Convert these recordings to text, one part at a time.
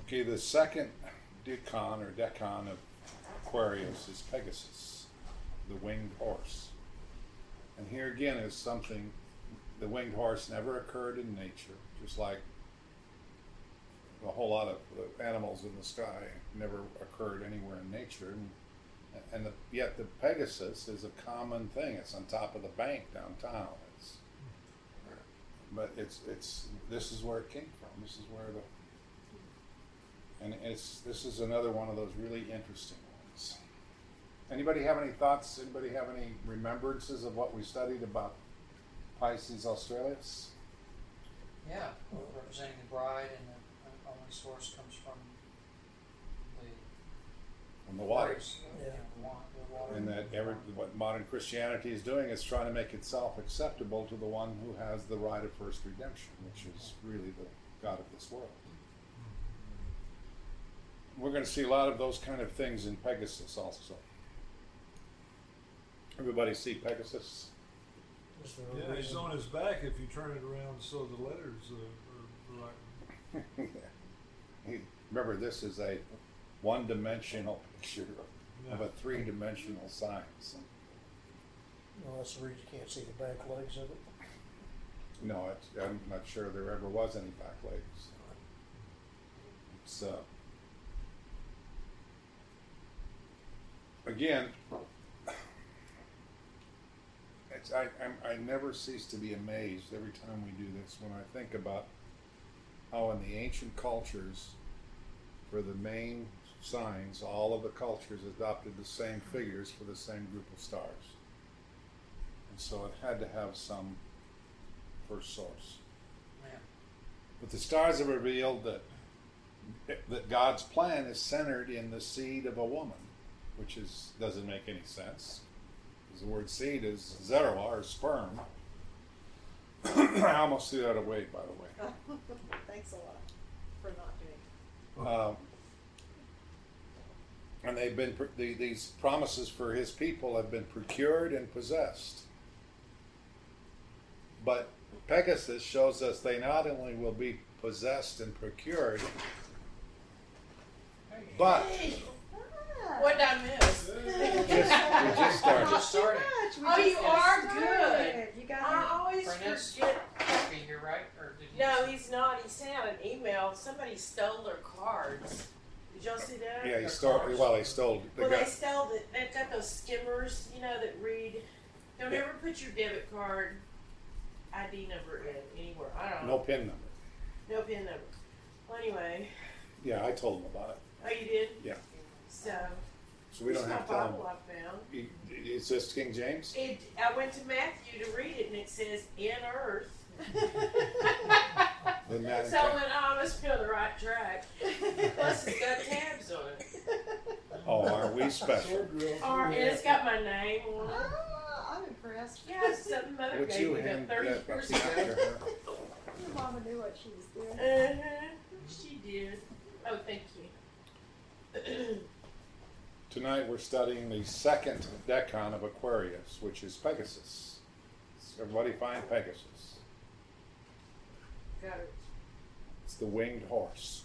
Okay, the second decon of Aquarius is Pegasus, the winged horse. And here again is something, the winged horse never occurred in nature, just like a whole lot of the animals in the sky never occurred anywhere in nature. Yet the Pegasus is a common thing. It's on top of the bank downtown. This is where it came from. This is where this is another one of those really interesting ones. Anybody have any thoughts? Anybody have any remembrances of what we studied about Pisces Australis? Yeah, representing the bride, and the only source comes from the waters. Yeah. The water. And that what modern Christianity is doing is trying to make itself acceptable to the one who has the right of first redemption, which is really the God of this world. We're going to see a lot of those kind of things in Pegasus also. Everybody see Pegasus? Yeah, he's on his back if you turn it around so the letters are right. Remember, this is a one-dimensional picture of a three-dimensional sign. So. Well, that's the reason you can't see the back legs of it. No, I'm not sure there ever was any back legs. It's again, I never cease to be amazed every time we do this when I think about how in the ancient cultures, for the main signs, all of the cultures adopted the same figures for the same group of stars. And so it had to have some first source. Yeah. But the stars have revealed that God's plan is centered in the seed of a woman, which doesn't make any sense. Because the word seed is zeroa, or sperm. I almost threw that away, by the way. Thanks a lot for not doing it. And they've been these promises for his people have been procured and possessed. But Pegasus shows us they not only will be possessed and procured, but What did I miss? we just started. Just started. Oh, you are good. You got I always Prentice? forget. Be here, right? Or did he No, say- he's not. He sent out an email. Somebody stole their cards. Did y'all see that? Yeah, he Their stole. cards? Well, he stole. Well, they stole it. They've got those skimmers, that read. Don't Yeah. ever put your debit card ID number in anywhere. I don't No know. PIN number. No PIN number. Well, anyway. Yeah, I told him about it. Oh, you did? Yeah. So. So we don't here's have to my tell him. Bible I found. Is this King James? I went to Matthew to read it, and it says, "In earth." Isn't that So I went, I must be on the right track. Plus, it's got tabs on it. Oh, are we special? And it's got my name on it. Ah, I'm impressed. Yeah, it's something Mother Would gave you me hand about 30 that years after ago. her? Your mama knew what she was doing. She did. Oh, thank you. Tonight we're studying the second decon of Aquarius, which is Pegasus. Everybody find Pegasus. Got it. It's the winged horse.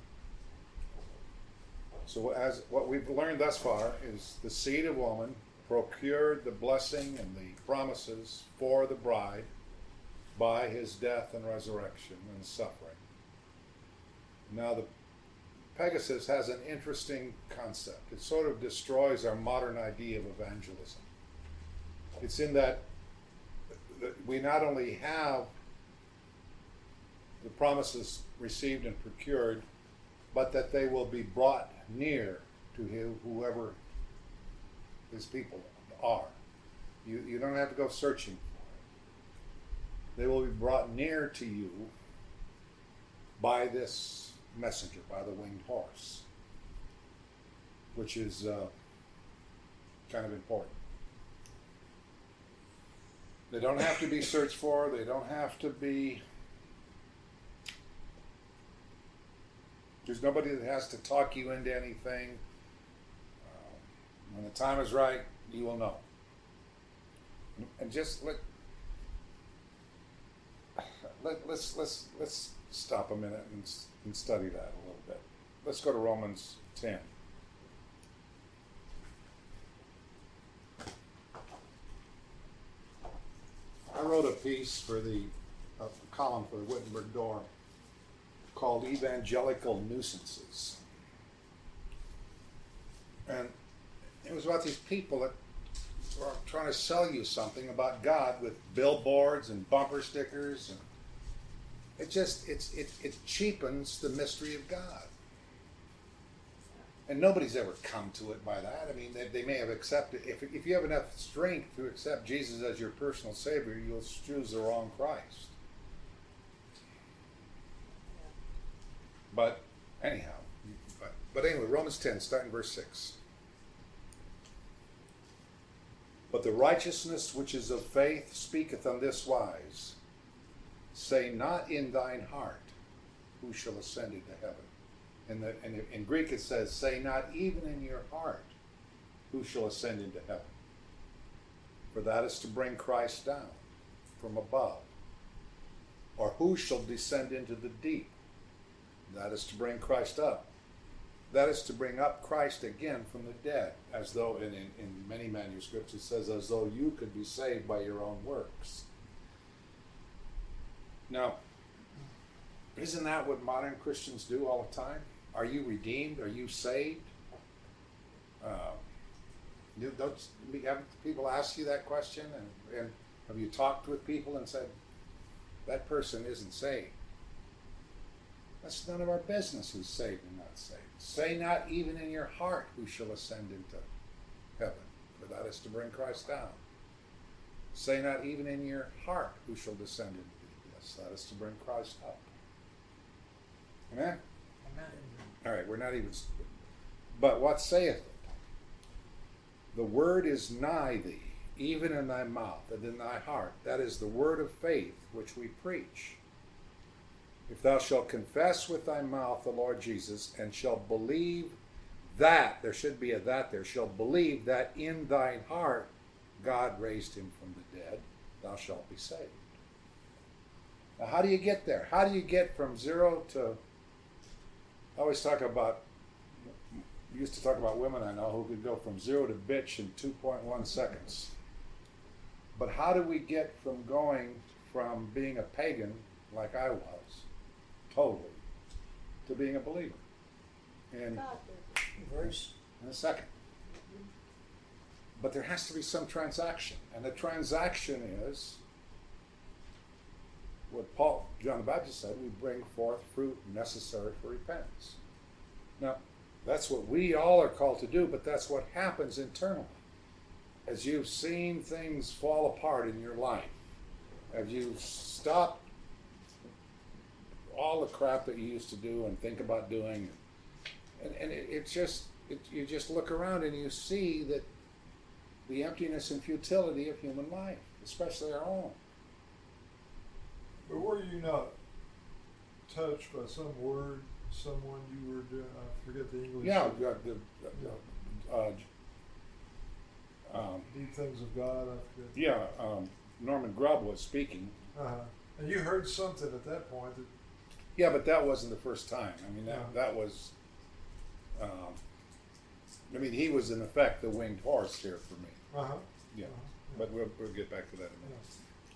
So as what we've learned thus far is the seed of woman procured the blessing and the promises for the bride by his death and resurrection and suffering. Now the Pegasus has an interesting concept. It sort of destroys our modern idea of evangelism. It's in that we not only have the promises received and procured, but that they will be brought near to whoever his people are. You don't have to go searching for it. They will be brought near to you by this messenger, by the winged horse, which is kind of important. They don't have to be searched for. They don't have to be. There's nobody that has to talk you into anything. When the time is right, you will know. And just let's stop a minute and study that a little bit. let's go to Romans 10. I wrote a piece for a column for the Wittenberg Door called Evangelical Nuisances. And it was about these people that were trying to sell you something about God with billboards and bumper stickers, and it cheapens the mystery of God. And nobody's ever come to it by that. I mean, they may have accepted. If you have enough strength to accept Jesus as your personal Savior, you'll choose the wrong Christ. But anyhow, but anyway, Romans 10, starting verse 6. But the righteousness which is of faith speaketh on this wise: say not in thine heart, who shall ascend into heaven. In Greek it says, say not even in your heart, who shall ascend into heaven. For that is to bring Christ down from above. Or who shall descend into the deep? That is to bring Christ up. That is to bring up Christ again from the dead, as though in many manuscripts it says, as though you could be saved by your own works. Now, isn't that what modern Christians do all the time? Are you redeemed? Are you saved? Have people ask you that question? And have you talked with people and said, that person isn't saved? That's none of our business who's saved and not saved. Say not even in your heart who shall ascend into heaven, for that is to bring Christ down. Say not even in your heart who shall descend into the abyss, that is to bring Christ up. Amen? Amen. All right, we're not even... But what saith it? The word is nigh thee, even in thy mouth and in thy heart. That is the word of faith which we preach. If thou shalt confess with thy mouth the Lord Jesus, and shalt believe that, there should be a that there, shalt believe that in thine heart God raised him from the dead, thou shalt be saved. Now how do you get there? How do you get from zero to... I always talk about, used to talk about women I know who could go from 0 to bitch in 2.1 seconds. But how do we get from going from being a pagan, like I was, totally, to being a believer? In Grace. a second. But there has to be some transaction. And the transaction is what John the Baptist said, we bring forth fruit necessary for repentance. Now, that's what we all are called to do, but that's what happens internally. As you've seen things fall apart in your life, as you've stopped all the crap that you used to do and think about doing, and you just look around and you see that the emptiness and futility of human life, especially our own. But were you not touched by some word, someone you were doing? I forget the English. Yeah, Deep things of God. I forget. yeah. Norman Grubb was speaking. And you heard something at that point. Yeah, but that wasn't the first time. I mean, Yeah. that was. I mean, he was in effect the winged horse here for me. Yeah, but we'll get back to that in a minute.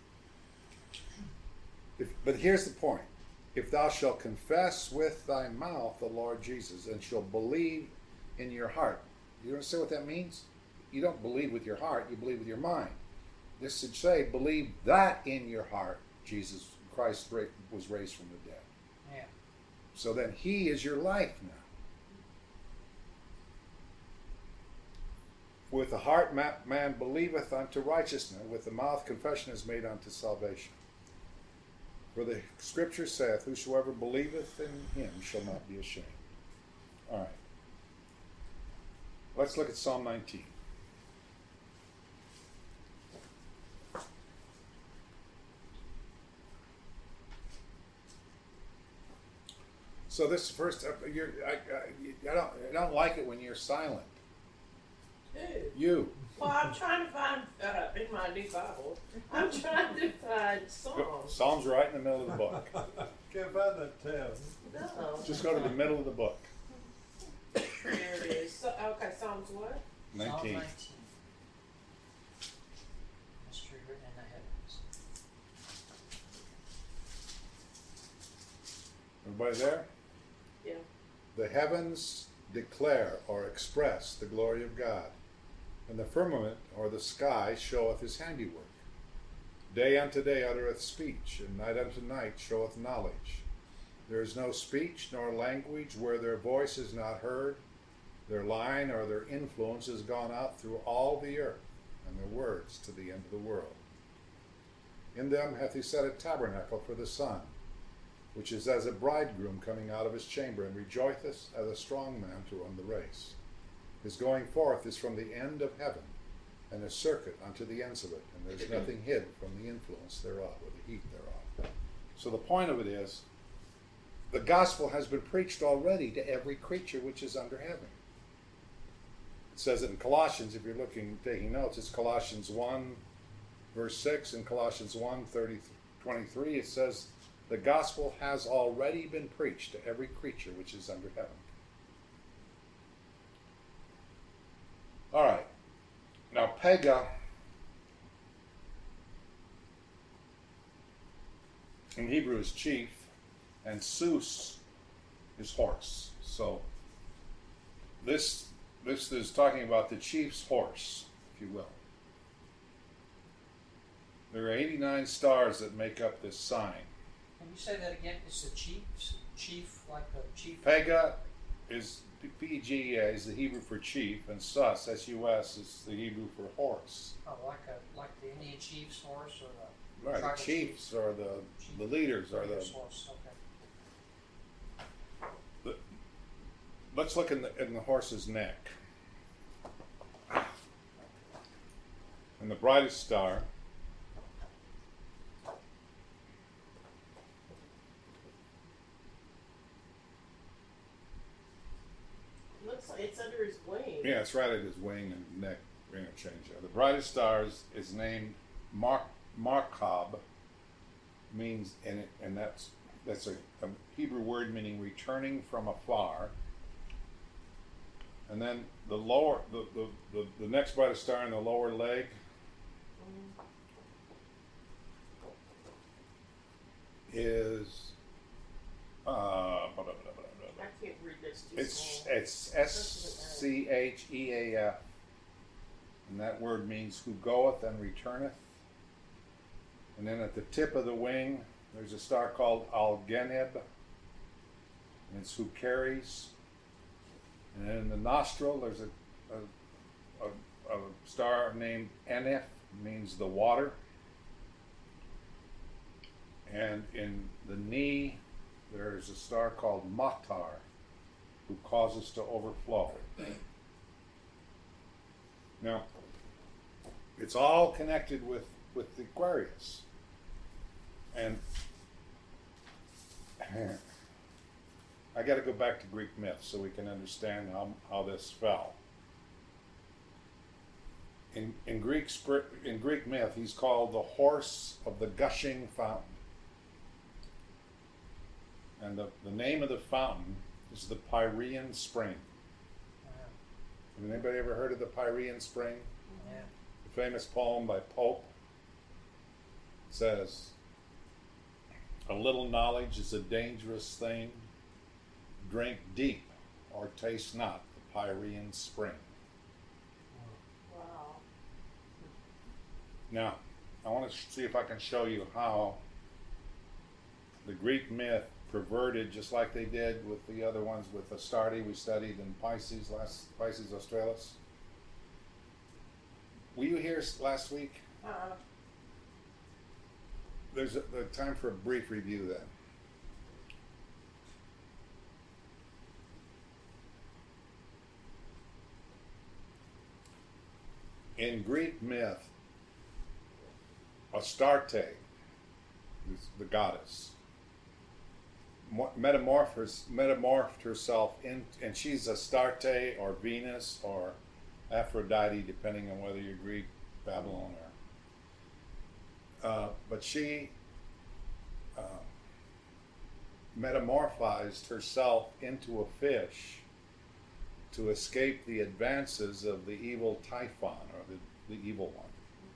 But here's the point. If thou shalt confess with thy mouth the Lord Jesus, and shalt believe in your heart. You understand what that means? You don't believe with your heart, you believe with your mind. This should say, believe that in your heart Jesus Christ was raised from the dead. Yeah. So then he is your life now. With the heart man believeth unto righteousness, with the mouth confession is made unto salvation. For the scripture saith, whosoever believeth in him shall not be ashamed. All right. Let's look at Psalm 19. So this first, I don't like it when you're silent. Who? You. Well, I'm trying to find, in my new Bible, I'm trying to find Psalms. Psalms right in the middle of the book. Can't find that tab. No. Just go to the middle of the book. There it is. So, okay, Psalms what? Psalm 19. 19. Mystery written in the heavens. Everybody there? Yeah. The heavens declare or express the glory of God, and the firmament or the sky showeth his handiwork. Day unto day uttereth speech, and night unto night showeth knowledge. There is no speech nor language where their voice is not heard. Their line or their influence is gone out through all the earth, and their words to the end of the world. In them hath he set a tabernacle for the sun, which is as a bridegroom coming out of his chamber, and rejoiceth as a strong man to run the race. His going forth is from the end of heaven, and a circuit unto the ends of it, and there is nothing hid from the influence thereof, or the heat thereof. So the point of it is, the gospel has been preached already to every creature which is under heaven. It says it in Colossians, if you're taking notes, it's Colossians 1, verse 6, and Colossians 1, 23, it says, the gospel has already been preached to every creature which is under heaven. All right. Now, Pega in Hebrew is chief, and Sus is horse. So this is talking about the chief's horse, if you will. There are 89 stars that make up this sign. Can you say that again? It's the chief, like a chief. Pega is P-G-A is the Hebrew for chief, and Sus, S-U-S, is the Hebrew for horse. Oh, like the Indian chief's horse, or the Right, the tribal chiefs or the leaders are the. horse. Okay. Let's look in the horse's neck. And the brightest star Looks like it's under his wing. yeah, it's right at his wing and neck interchange there. The brightest star is named Markab, means and that's a Hebrew word meaning returning from afar. And then the next brightest star in the lower leg is I can't read this too small. it's Scheaf, and that word means who goeth and returneth. And then at the tip of the wing, there's a star called Al-Geneb, and it's who carries. And then in the nostril, there's a star named Enef, means the water. And in the knee, there's a star called Matar, who causes to overflow. Now, it's all connected with the Aquarius. And I got to go back to Greek myth so we can understand how this fell. In Greek myth, he's called the horse of the gushing fountain. And the name of the fountain is the Pyrean Spring. Has anybody ever heard of the Pyrean Spring? Yeah. The famous poem by Pope says, "A little knowledge is a dangerous thing. Drink deep or taste not the Pyrean Spring." Wow. Now, I want to see if I can show you how the Greek myth perverted, just like they did with the other ones with Astarte we studied in Pisces Australis. Were you here last week? There's a time for a brief review then. In Greek myth, Astarte, the goddess, metamorphed herself in, and she's Astarte or Venus or Aphrodite, depending on whether you're Greek, Babylon, or. But she metamorphized herself into a fish to escape the advances of the evil Typhon, or the evil one.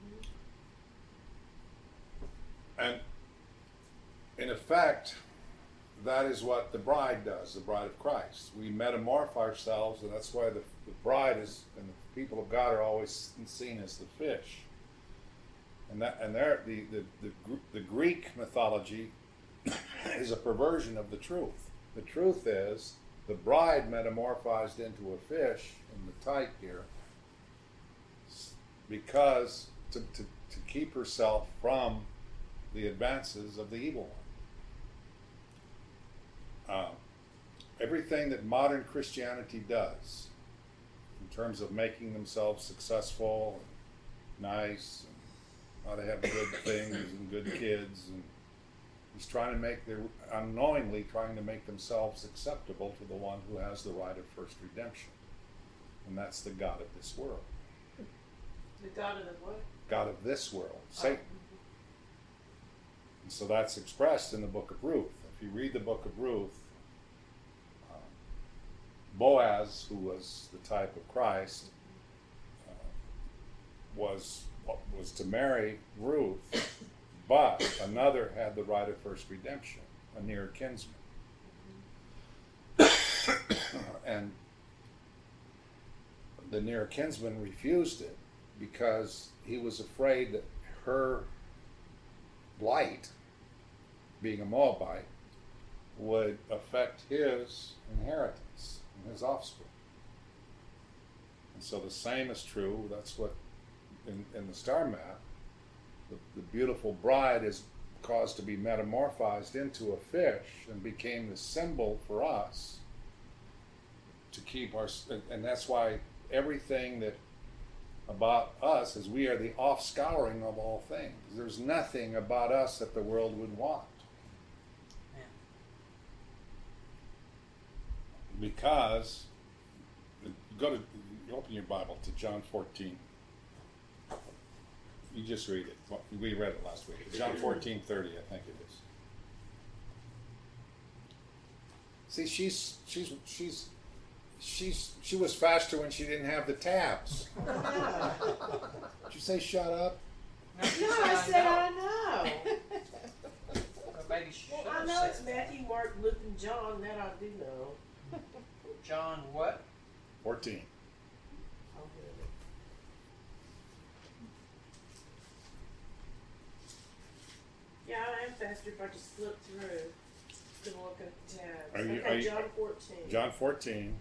And in effect, that is what the bride does, the bride of Christ. We metamorph ourselves, and that's why the bride is, and the people of God are always seen as the fish. And the Greek mythology is a perversion of the truth. The truth is the bride metamorphosed into a fish in the type here, because to keep herself from the advances of the evil one. Everything that modern Christianity does in terms of making themselves successful and nice and how to have good things and good kids, and he's trying to make unknowingly trying to make themselves acceptable to the one who has the right of first redemption, and that's the god of this world. The God of the what? God of this world, Satan. And so that's expressed in the book of Ruth. If you read the book of Ruth, Boaz, who was the type of Christ, was to marry Ruth, but another had the right of first redemption, a near kinsman. And the near kinsman refused it because he was afraid that her blight, being a Moabite, would affect his inheritance and his offspring. And so the same is true. That's what in the star map, the beautiful bride is caused to be metamorphosed into a fish and became the symbol for us to keep our, and that's why everything that about us is we are the offscouring of all things. There's nothing about us that the world would want. Yeah. Because you open your Bible to John 14. You just read it. We read it last week. John 14:30, I think it is. See, she was faster when she didn't have the tabs. Did you say shut up? No, I said I know. Maybe she Well, should I have know said it's Matthew, Mark, Luke, and John. That I do know. John what? 14. I'll do it. Yeah, I am faster if I just flip through to look at the tabs. Are you- Okay, are you- John 14. John 14.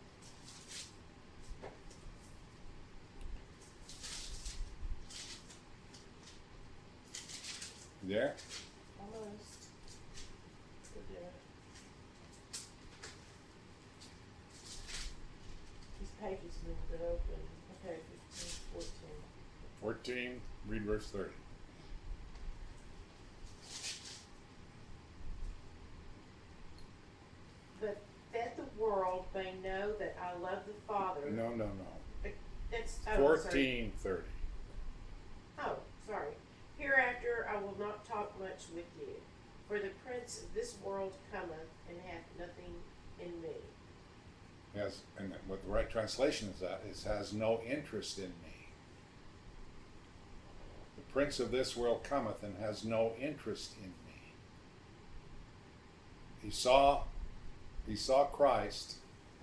You there? Almost. Good there. These pages moved it open. Okay, 15, 14. 14, read verse 30. But that the world may know that I love the Father. No. That's 14:30. Oh, sorry. Hereafter I will not talk much with you, for the prince of this world cometh and hath nothing in me. Yes, and what the right translation is that is has no interest in me. The prince of this world cometh and has no interest in me. He saw Christ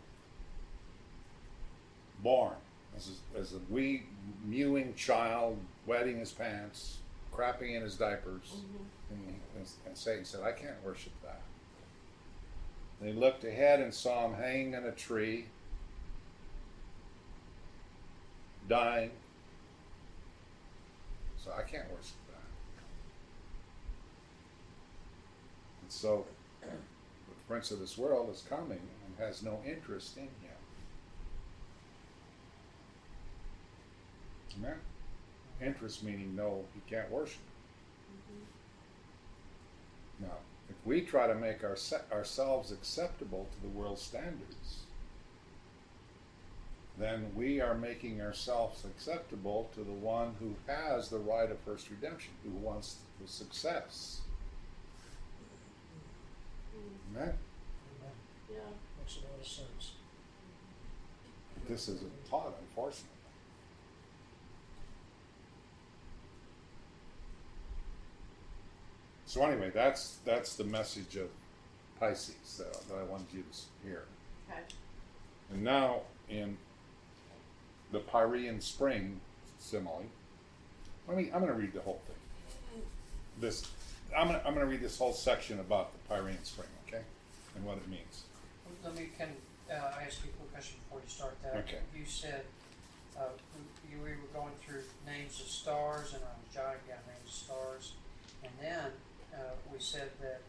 born as a wee mewing child, wetting his pants, crapping in his diapers, and Satan said, "I can't worship that." And he looked ahead and saw him hanging on a tree, dying. So I can't worship that. And so the prince of this world is coming and has no interest in him. Amen? Interest meaning no, he can't worship. Now, if we try to make ourselves acceptable to the world's standards, then we are making ourselves acceptable to the one who has the right of first redemption, who wants the success. Amen? Amen. Yeah. Makes a lot of sense. this isn't taught, unfortunately. So anyway, that's the message of Pisces that I wanted you to hear. Okay. And now in the Pyrean Spring simile, I'm going to read the whole thing. I'm going to read this whole section about the Pyrean Spring, okay, and what it means. Let me ask you a quick question before you start that. Okay. You said we were going through names of stars, and I was jotting down names of stars, and then we said that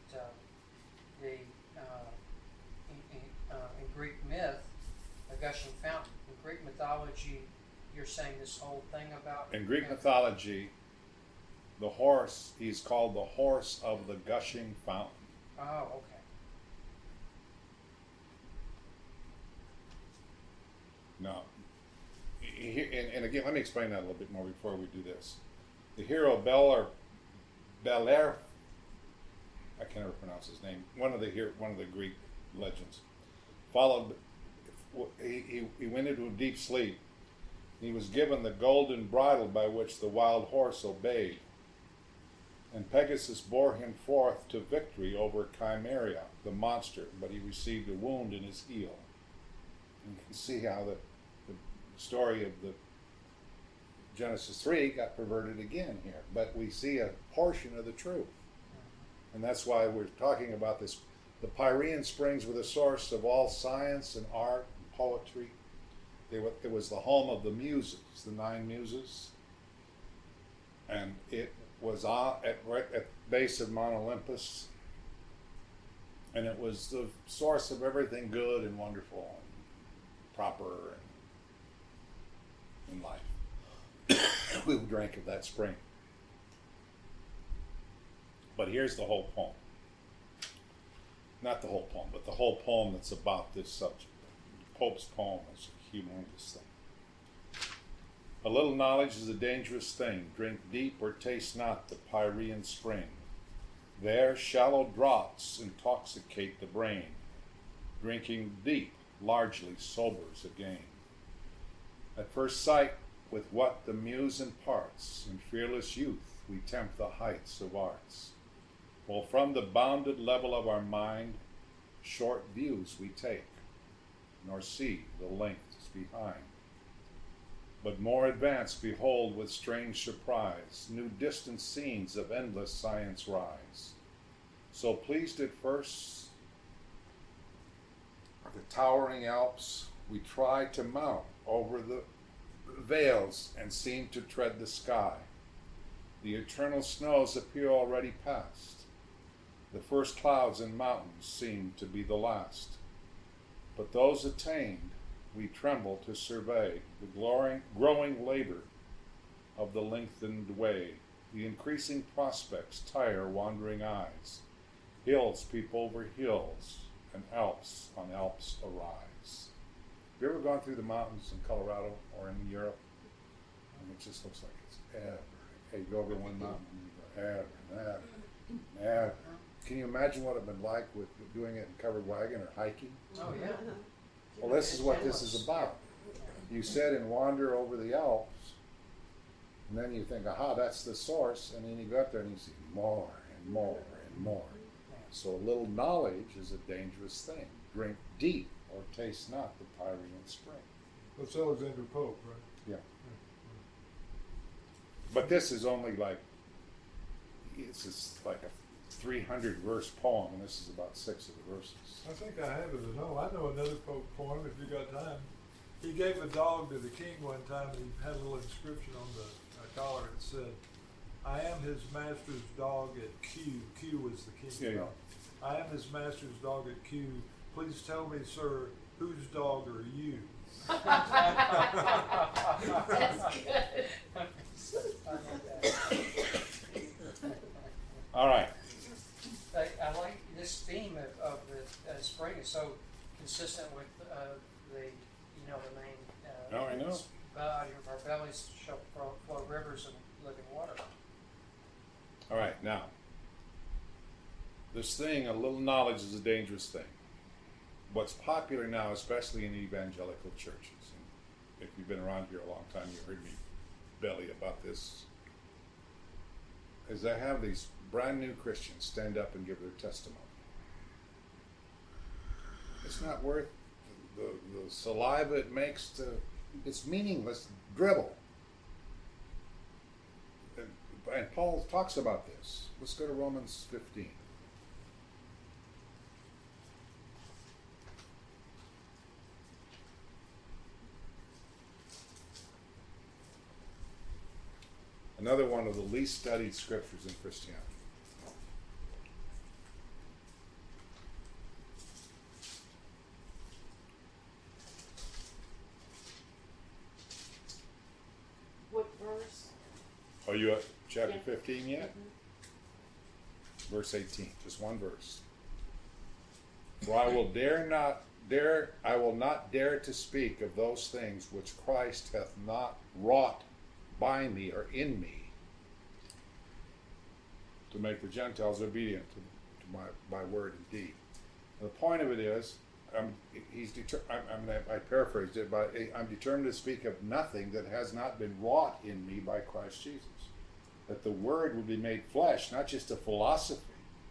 in Greek myth, a gushing fountain. In Greek mythology, you're saying this whole thing about. In Greek mythology, the horse, he's called the horse of the gushing fountain. Oh, okay. Now, and again, let me explain that a little bit more before we do this. The hero Belair, I can't ever pronounce his name. One of the Greek legends. He went into a deep sleep. He was given the golden bridle by which the wild horse obeyed, and Pegasus bore him forth to victory over Chimaera, the monster. But he received a wound in his heel. You can see how the story of the Genesis 3 got perverted again here, but we see a portion of the truth. And that's why we're talking about this. The Pyrean Springs were the source of all science and art and poetry. It was the home of the muses, the 9 muses. And it was at the base of Mount Olympus. And it was the source of everything good and wonderful and proper in life. We drank of that spring. But here's the whole poem. Not the whole poem, but the whole poem that's about this subject. Pope's poem is a humongous thing. A little knowledge is a dangerous thing. Drink deep or taste not the Pyrean spring. There shallow draughts intoxicate the brain. Drinking deep largely sobers again. At first sight, with what the muse imparts, in fearless youth we tempt the heights of arts. While from the bounded level of our mind, short views we take, nor see the lengths behind. But more advanced behold with strange surprise, new distant scenes of endless science rise. So pleased at first, the towering Alps, we try to mount over the vales and seem to tread the sky. The eternal snows appear already past. The first clouds and mountains seem to be the last. But those attained, we tremble to survey the growing labor of the lengthened way. The increasing prospects tire wandering eyes. Hills peep over hills, and Alps on Alps arise. Have you ever gone through the mountains in Colorado or in Europe? And it just looks like it's ever. Hey, you go over one mountain and you go ever and ever and ever. Can you imagine what it would be like with doing it in covered wagon or hiking? Oh, yeah. Well, this is what this is about. You sit and wander over the Alps, and then you think, aha, that's the source, and then you go up there and you see more and more and more. So a little knowledge is a dangerous thing. Drink deep or taste not the Pyrean spring. That's Alexander Pope, right? Yeah. But this is only it's just like a 300 verse poem, and this is about 6 of the verses. I think I have it at home. I know another Pope poem if you got time. He gave a dog to the king one time, and he had a little inscription on the collar. It said, I am his master's dog at Q. Q was the king's Yeah, yeah. dog. I am his master's dog at Q. Please tell me, sir, whose dog are you? That's good. All right. I like this theme of the spring is so consistent with the main. Oh, I know. Out of our bellies shall flow rivers of living water. All right, now, this thing, a little knowledge is a dangerous thing. What's popular now, especially in evangelical churches, if you've been around here a long time, you heard me belly about this, is I have these brand new Christians stand up and give their testimony. It's not worth the saliva it makes to, it's meaningless dribble. And Paul talks about this. Let's go to Romans 15. Another one of the least studied scriptures in Christianity. What verse? Are you at chapter Yeah. 15 yet? Mhm. Verse 18, just one verse. For I will not dare to speak of those things which Christ hath not wrought by me or in me, to make the Gentiles obedient to my word and deed. And the point of it is, I paraphrased it, but I'm determined to speak of nothing that has not been wrought in me by Christ Jesus. That the word would be made flesh, not just a philosophy.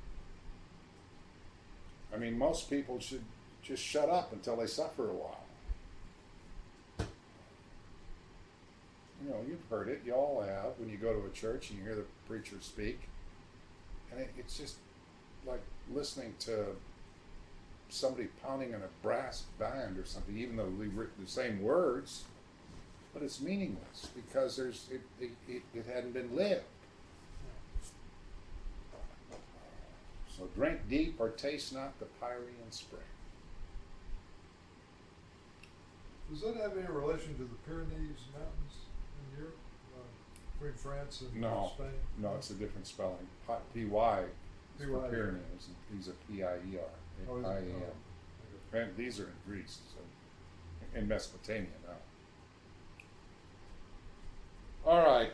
I mean, most people should just shut up until they suffer a while. You know, you've heard it, you all have, when you go to a church and you hear the preacher speak. And it's just like listening to somebody pounding on a brass band or something, even though we've written the same words, but it's meaningless because it hadn't been lived. So drink deep or taste not the Pyrenean spring. Does that have any relation to the Pyrenees Mountains in Europe, between France and No. Spain? No, it's a different spelling. P-Y is for P-Y. Pyrenees, and these are P-I-E-R, Oh, is it? I-E-M. Oh, And these are in Greece, so in Mesopotamia now. All right.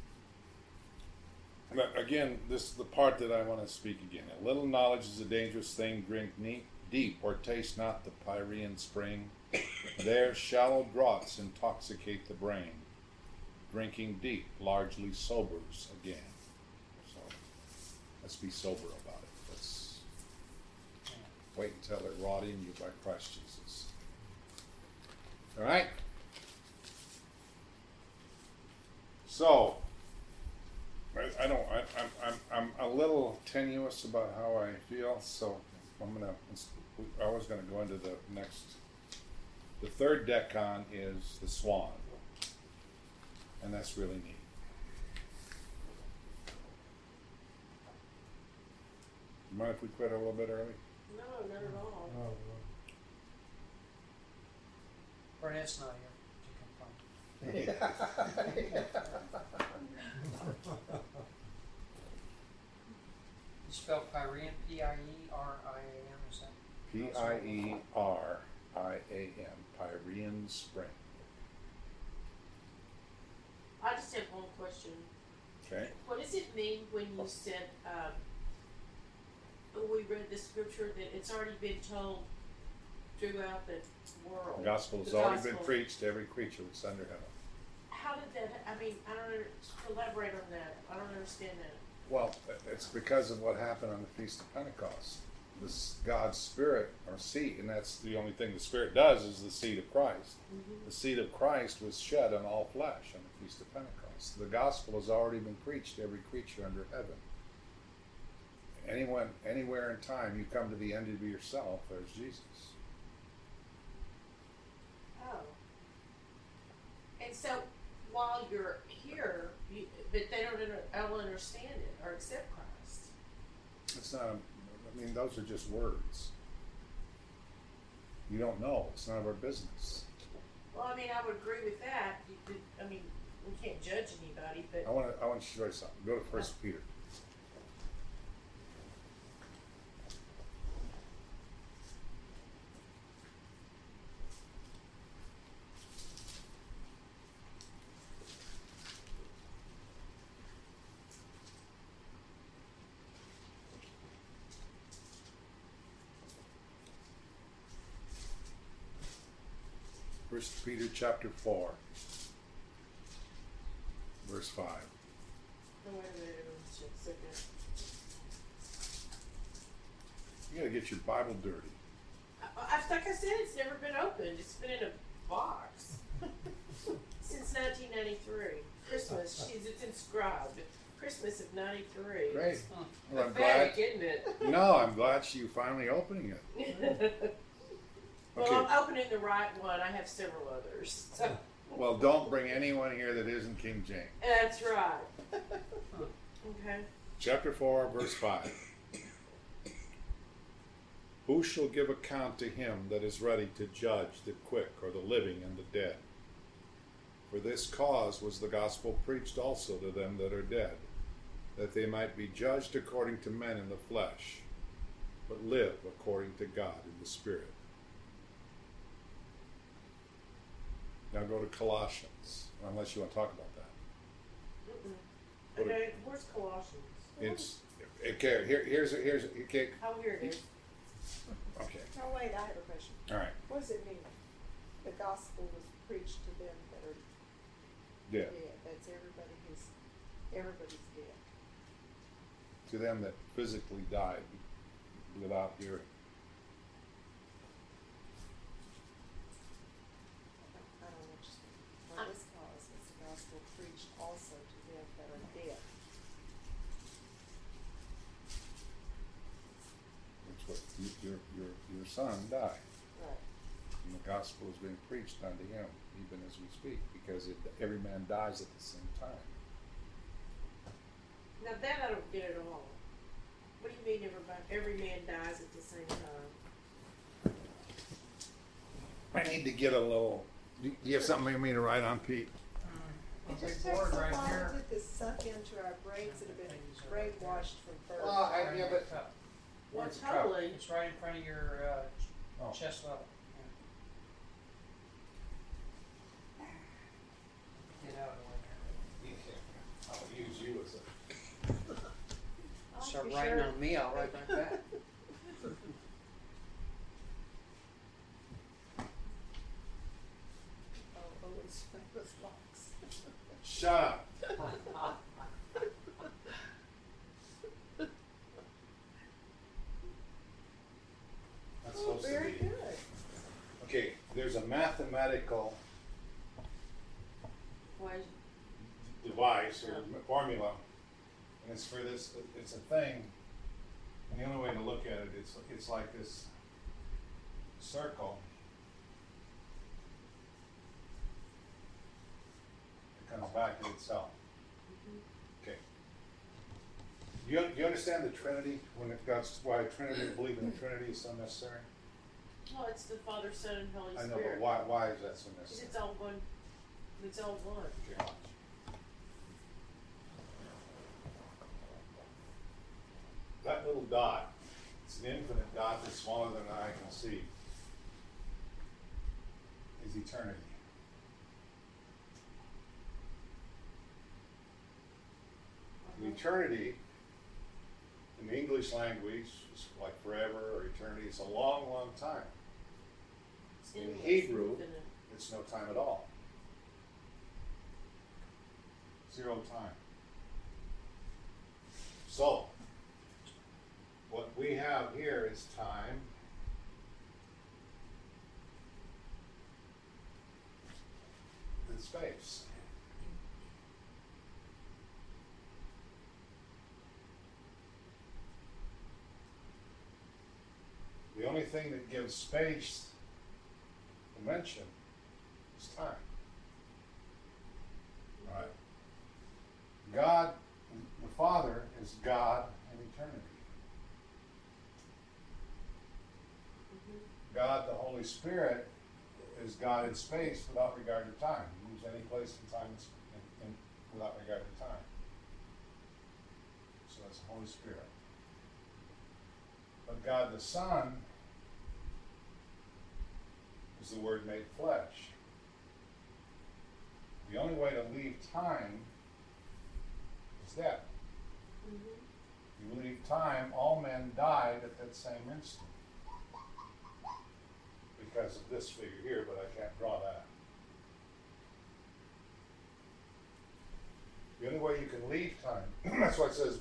But again, this is the part that I want to speak again. A little knowledge is a dangerous thing. Drink deep, or taste not the Pyrenean spring. There shallow draughts intoxicate the brain. Drinking deep largely sobers again. So let's be sober about it. Let's wait until they're wrought in you by Christ Jesus. All right. So I'm a little tenuous about how I feel. So I was gonna go into the next. The third decon is the swan, and that's really neat. You mind if we quit a little bit early? No, not at all. no. Burnett's not here to complain. You spell Pyrean, P-I-E-R-I-A-N, is that? P-I-E-R-I-A-M, Pyrenean spring. I just have one question. Okay? What does it mean when you said, we read the scripture that it's already been told throughout the world? The gospel has The already been gospel. preached to every creature that's under heaven. How did that, I mean, I don't elaborate on that. I don't understand that. Well, it's because of what happened on the Feast of Pentecost. This God's Spirit, or seed, and that's the only thing the Spirit does, is the seed of Christ. Mm-hmm. The seed of Christ was shed on all flesh on the Feast of Pentecost. The gospel has already been preached to every creature under heaven. Anyone, anywhere in time, you come to the end of yourself, there's Jesus. Oh. And so, while you're here, but they don't understand it or accept Christ. It's not, I mean, those are just words. You don't know. It's none of our business. Well, I mean, I would agree with that. I mean, we can't judge anybody, but I want to show you something. Go to 1 Peter. 1 Peter chapter 4, verse 5. Oh, wait a minute, let's check a second. You gotta get your Bible dirty. Like I said, it's never been opened. It's been in a box since 1993. Christmas. It's inscribed. Christmas of '93. Great. Well, I'm Pathetic, glad. isn't it? No, I'm glad you finally opening it. Well, Okay. I'm opening the right one. I have several others. So. Well, don't bring anyone here that isn't King James. That's right. Okay. Chapter 4, verse 5. Who shall give account to him that is ready to judge the quick or the living and the dead? For this cause was the gospel preached also to them that are dead, that they might be judged according to men in the flesh, but live according to God in the Spirit. Now go to Colossians, unless you want to talk about that. Mm-mm. Okay, where's Colossians? It's okay. Here's okay. Oh, here it is. Okay. Oh, wait, I have a question. All right. What does it mean? The gospel was preached to them that are Dead. dead. That's everybody's dead. To them that physically died without hearing. I don't understand. For this cause was the gospel preached also to them that are dead. That's what your son died. Right. And the gospel is being preached unto him, even as we speak, because every man dies at the same time. Now that I don't get at all. What do you mean every man dies at the same time? I need to get a little. Do you have something for me to write on, Pete? It A just big takes board so right long here. to get this sunk into our brains that have been Things are right there. brainwashed from birth. Well, Right in yeah, your but- cup. Well, Where's the cup? totally. It's right in front of your Oh. chest level. Yeah. Get out of the way I'll use you as a. there. I'll Start be writing sure. on me, I'll write back back. Oh, it's famous box. Shut up. That's Oh, supposed to very be. good. Okay, there's a mathematical Why is device or formula, and it's for this. It's a thing, and the only way to look at it, it's like this circle. It comes back to itself. Okay. You understand the Trinity? That's why Trinity, believe in the Trinity is so necessary. well, it's the Father, Son, and Holy I know, Spirit. but why is that so Because necessary? it's all one. It's all one. Okay, watch. That little dot, it's an infinite dot that's smaller than the eye can see, is eternity. Eternity, in the English language, is like forever or eternity. It's a long, long time. It's In endless, Hebrew, infinite. it's no time at all. Zero time. So, what we have here is time. And space. The only thing that gives space dimension is time. Right? God, the Father, is God in eternity. God, the Holy Spirit, is God in space without regard to time. He moves any place in time without regard to time. So that's the Holy Spirit. But God the Son is the Word made flesh. The only way to leave time is death. You leave time, all men died at that same instant. because of this figure here, but I can't draw that. The only way you can leave time, that's why it says,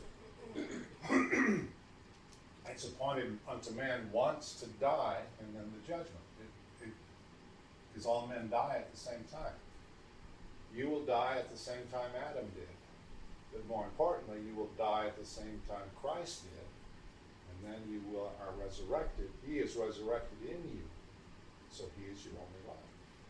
it's appointed unto man once to die and then the judgment. Because all men die at the same time. You will die at the same time Adam did. But more importantly, you will die at the same time Christ did. And then you are resurrected. He is resurrected in you. So he is your only life.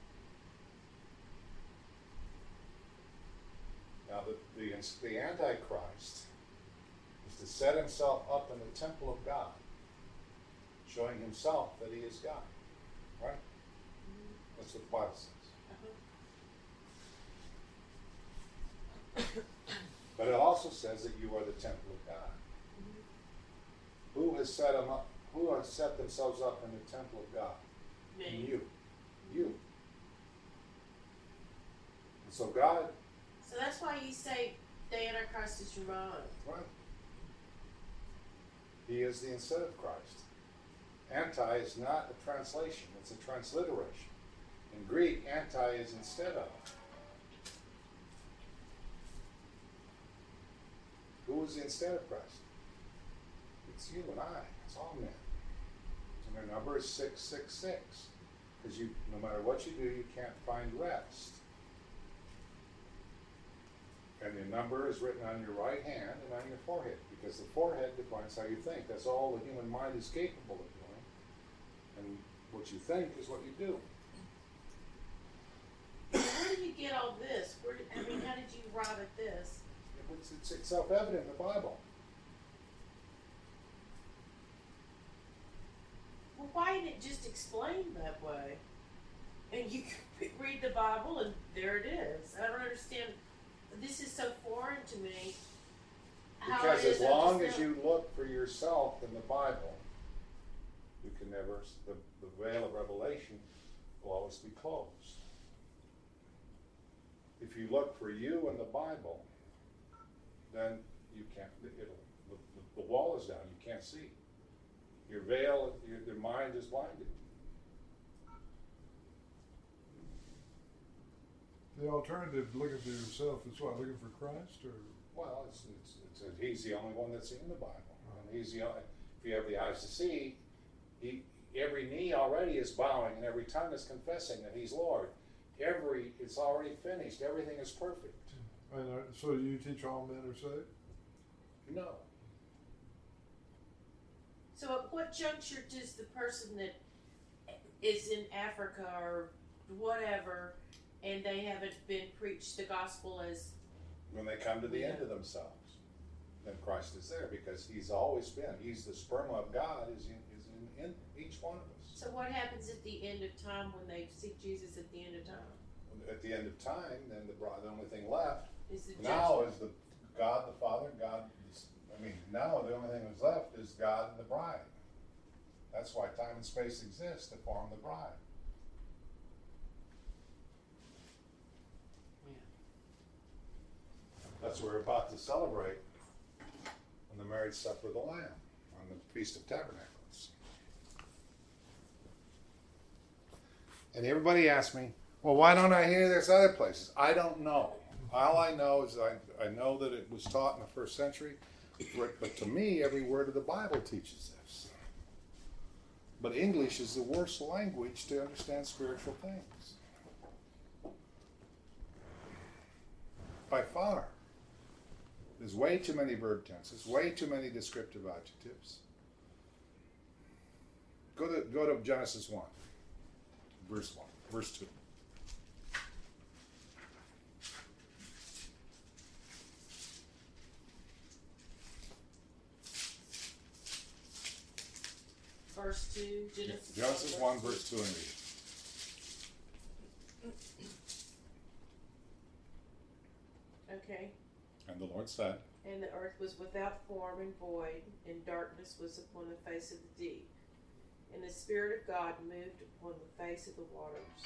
Now the Antichrist is to set himself up in the temple of God, showing himself that he is God. Right? That's what the Bible says. But it also says that you are the temple of God. Who has set them up? Who has set themselves up in the temple of God? Me. You. You. And so God. So that's why you say the Antichrist is your mind. Right. He is the instead of Christ. Anti is not a translation, it's a transliteration. In Greek, anti is instead of. Who is the instead of Christ? It's you and I. It's all men. And their number is 666. Because no matter what you do, you can't find rest. And the number is written on your right hand and on your forehead. Because the forehead defines how you think. That's all the human mind is capable of doing. And what you think is what you do. Where did you get all this? How did you arrive at this? It's self-evident in the Bible. Well, why didn't it just explain that way? And you can read the Bible and there it is. I don't understand. This is so foreign to me. Because as long as you look for yourself in the Bible, you can never, the veil of revelation will always be closed. If you look for you in the Bible, then you can't, the wall is down, you can't see. Your veil, your mind is blinded. The alternative to looking for yourself is what, looking for Christ, or? Well, he's the only one that's in the Bible. And he's the only, if you have the eyes to see, every knee already is bowing and every tongue is confessing that he's Lord. It's already finished. Everything is perfect. And so you teach all men are saved? No. So at what juncture does the person that is in Africa or whatever, and they haven't been preached the gospel as... When they come to the end of themselves, then Christ is there because he's always been. He's the sperma of God is in each one of us. So what happens at the end of time when they see Jesus at the end of time? At the end of time, then the only thing left Is the now judgment. is the God the Father, now the only thing that's left is God and the bride. That's why time and space exist to form the bride. That's what we're about to celebrate on the marriage supper of the Lamb, on the Feast of Tabernacles. And everybody asks me, well, why don't I hear there's other places? I don't know. All I know is I know that it was taught in the first century, but to me, every word of the Bible teaches this. But English is the worst language to understand spiritual things. By far. There's way too many verb tenses, way too many descriptive adjectives. Go to Genesis 1, verse 2. Verse 2, Genesis 1, verse 2 and read. Okay. And the Lord said, And the earth was without form and void, and darkness was upon the face of the deep. And the Spirit of God moved upon the face of the waters.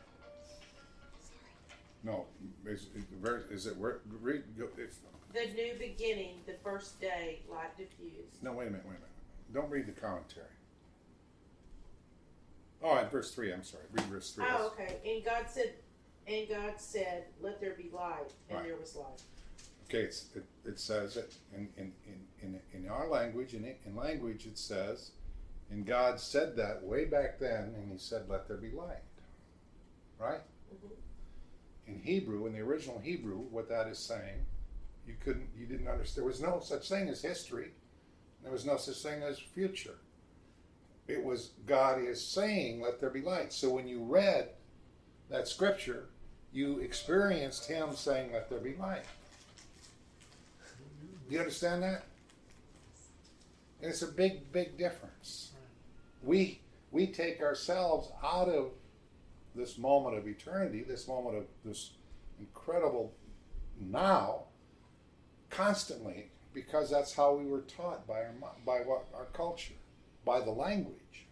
no, is it read? The new beginning, the first day, light diffused. No, wait a minute. Don't read the commentary. Oh, and verse 3, I'm sorry. Read verse 3. Oh, okay. And God said, let there be light, and Right. there was light. Okay, it says it in our language, in language it says, and God said that way back then, and he said, let there be light. Right? Mm-hmm. In Hebrew, in the original Hebrew, what that is saying, you didn't understand. There was no such thing as history. There was no such thing as future. It was God is saying, let there be light. So when you read that scripture, you experienced him saying, let there be light. Do you understand that? And it's a big, big difference. We take ourselves out of this moment of eternity, this moment of this incredible now, constantly, because that's how we were taught by our culture, by the language.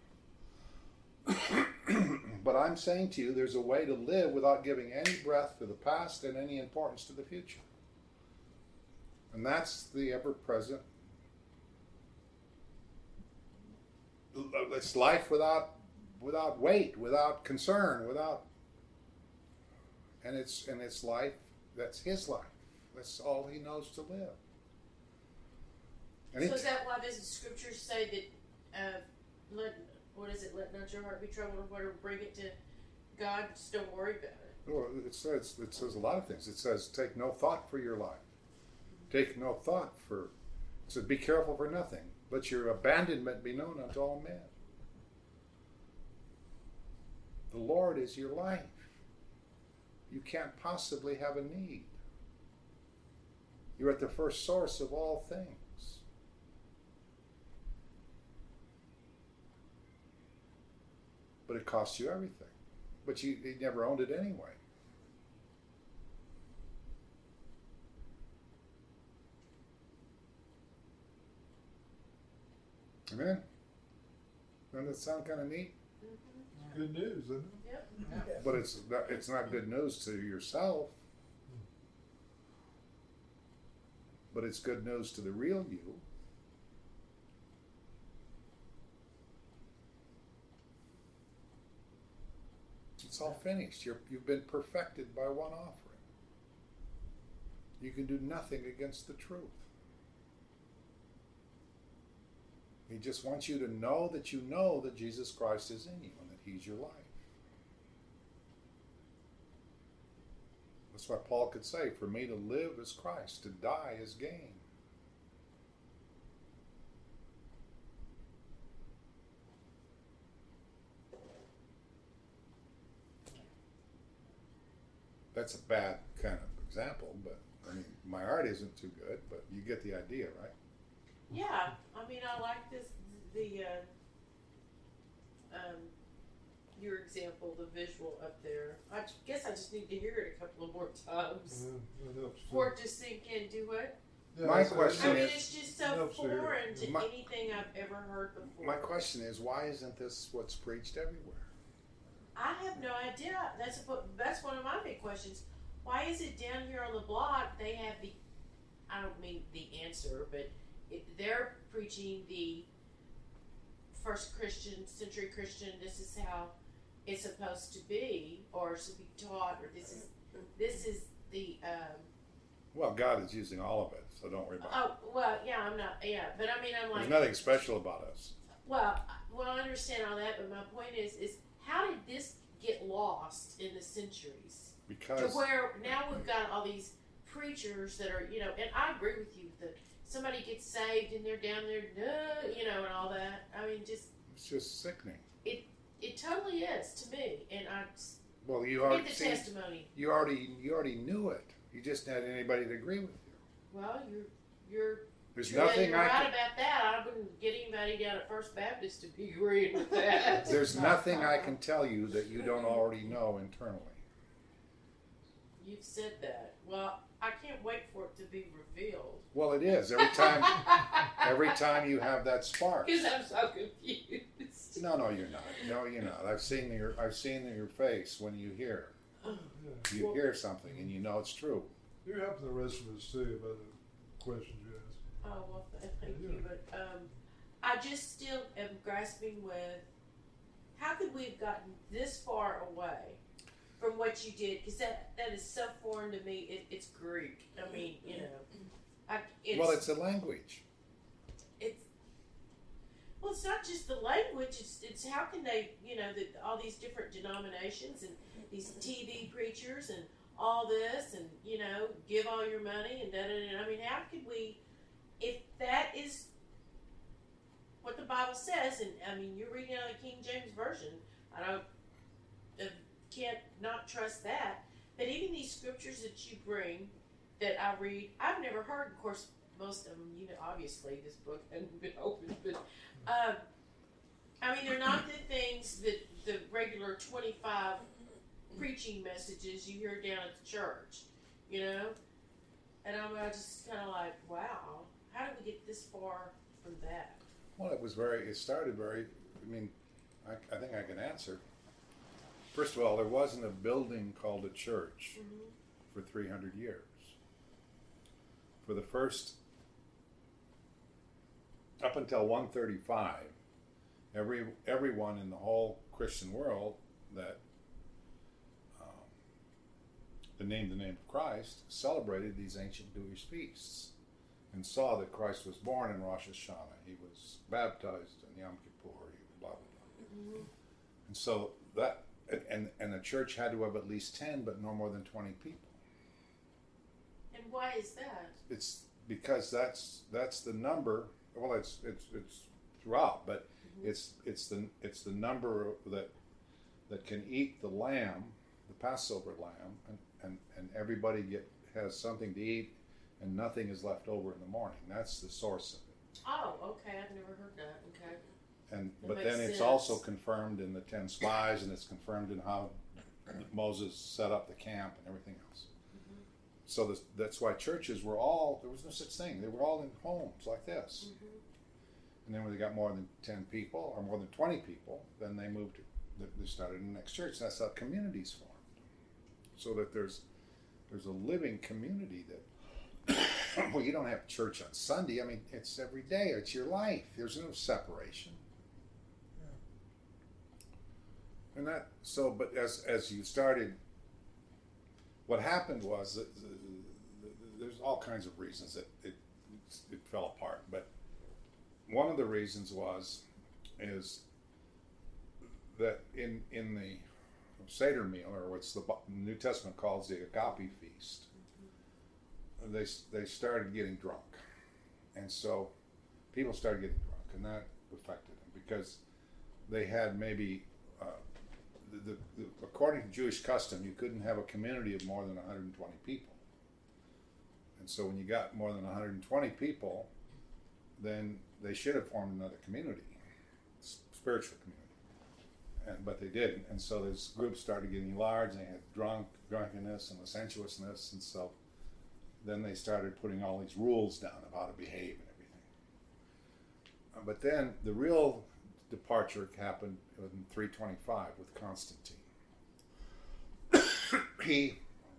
But I'm saying to you, there's a way to live without giving any breath to the past and any importance to the future. And that's the ever-present. It's life without weight, without concern, and it's life. That's his life. That's all he knows to live. And So is that why does the scripture say that let not your heart be troubled, or whatever, bring it to God, just don't worry about it. Well, it says a lot of things. It says, take no thought for your life. Take no thought for. It says, be careful for nothing. Let your abandonment be known unto all men. The Lord is your life. You can't possibly have a need. You're at the first source of all things. But it costs you everything. But you never owned it anyway. Amen? Doesn't that sound kind of neat? Mm-hmm. Good news, isn't it? Yep. Yeah. But it's not good news to yourself. But it's good news to the real you. It's all finished. You've been perfected by one offering. You can do nothing against the truth. He just wants you to know that Jesus Christ is in you and that he's your life. That's why Paul could say, for me to live is Christ, to die is gain. That's a bad kind of example, but I mean, my art isn't too good, but you get the idea, right? Yeah, I mean, I like your example, the visual up there. I guess I just need to hear it a couple of more times That helps too. for it to sink in. Do what? Yeah, My that's- question I mean, is- it's just so helps to hear it. foreign to My- anything I've ever heard before. My question is, why isn't this what's preached everywhere? I have no idea. That's one of my big questions. Why is it down here on the block they have the? I don't mean the answer, but they're preaching the first century Christian. This is how it's supposed to be, or should be taught, or this is the. Well, God is using all of it, so don't worry about it. Oh well, yeah, I'm not. Yeah, but I mean, I'm like. There's nothing special about us. Well, I understand all that, but my point is how did this get lost in the centuries? To Because where now we've got all these preachers that are, and I agree with you that somebody gets saved and they're down there, and all that. I mean, it's just sickening. it totally is to me, and I Well, you forget already the see, testimony. you already knew it. You just had anybody to agree with you. Well, you're There's yeah, nothing you're I right can, about that. I wouldn't get anybody down at First Baptist to be agreeing with that. there's nothing I can tell you that you don't already know internally. You've said that. Well, I can't wait for it to be revealed. Well, it is every time you have that spark. Because I'm so confused. No, you're not. No, you're not. I've seen your face when you hear. Yeah. You Well- hear something and you know it's true. You're helping the rest of us too about the questions you ask. Oh, well, thank you. But I just still am grasping with how could we have gotten this far away from what you did? Because that is so foreign to me. It's Greek. I mean, you know, it's a language. Well, it's not just the language. It's how can they, you know, all these different denominations and these TV preachers and all this, and you know, give all your money and da da da. I mean, how could we, if that is what the Bible says? And I mean, you're reading out of the King James version. I can't not trust that. But even these scriptures that you bring, that I read, I've never heard. Of course, most of them, you know, obviously this book hadn't been opened, but. I mean, they're not the things that the regular 25 preaching messages you hear down at the church, you know? And I'm just kind of like, wow, how did we get this far from that? Well, it started very, I mean, I think I can answer. First of all, there wasn't a building called a church for 300 years. For the first, up until 135, everyone in the whole Christian world that named the name of Christ celebrated these ancient Jewish feasts and saw that Christ was born in Rosh Hashanah. He was baptized in Yom Kippur. He was blah blah blah. And so that and the church had to have at least 10, but no more than 20 people. And why is that? It's because that's the number. Well, it's throughout, but it's the number that can eat the lamb, the Passover lamb, and everybody has something to eat, and nothing is left over in the morning. That's the source of it. Oh, okay. I've never heard that. Okay. But makes then it's sense. also confirmed in the 10 spies, and it's confirmed in how Moses set up the camp and everything else. So that's why churches there was no such thing. They were all in homes like this. And then when they got more than 10 people or more than 20 people, then they started the next church. That's how communities formed. So that there's a living community that, well, you don't have church on Sunday. I mean, it's every day. It's your life. There's no separation. And but as you started, what happened was that there's all kinds of reasons that it fell apart. But one of the reasons is that in the Seder meal, or what's the New Testament calls the Agape feast, they started getting drunk, and so people started getting drunk, and that affected them because they had maybe. According to Jewish custom, you couldn't have a community of more than 120 people. And so when you got more than 120 people, then they should have formed another community, spiritual community. But they didn't. And so those groups started getting large, and they had drunkenness and licentiousness, and so then they started putting all these rules down of how to behave and everything. But then the real departure happened in 325 with Constantine. He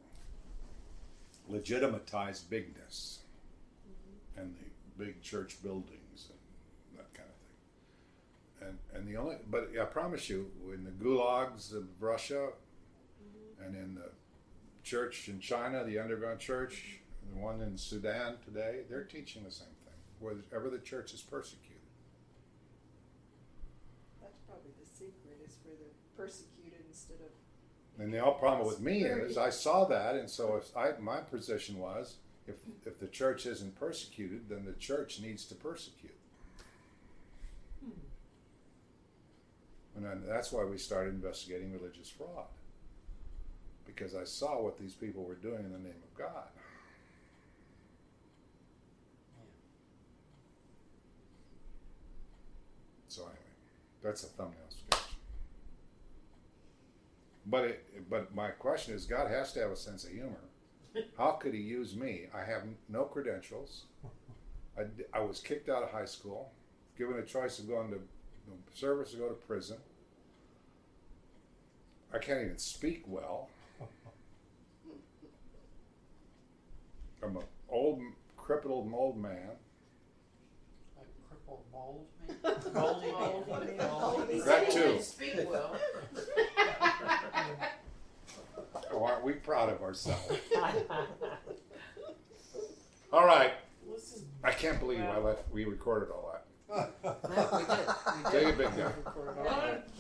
legitimatized bigness and the big church buildings and that kind of thing. And the only, but I promise you, in the gulags of Russia and in the church in China, the underground church, the one in Sudan today, they're teaching the same thing. Wherever the church is persecuted. That's probably the secret, is for the persecuted instead of. And the whole problem with me is I saw that, and so my position was, if the church isn't persecuted, then the church needs to persecute. And then that's why we started investigating religious fraud, because I saw what these people were doing in the name of God. So anyway, that's a thumbnail sketch. But my question is, God has to have a sense of humor. How could he use me? I have no credentials. I was kicked out of high school, given a choice of going to service or go to prison. I can't even speak well. I'm an old, crippled old man. Like crippled mold, man? Moldy man? He That said he too. couldn't speak well. we proud of ourselves. All right. Listen, I can't believe we recorded all that. Yeah, we did. Take a big guy. Record all Ron, that.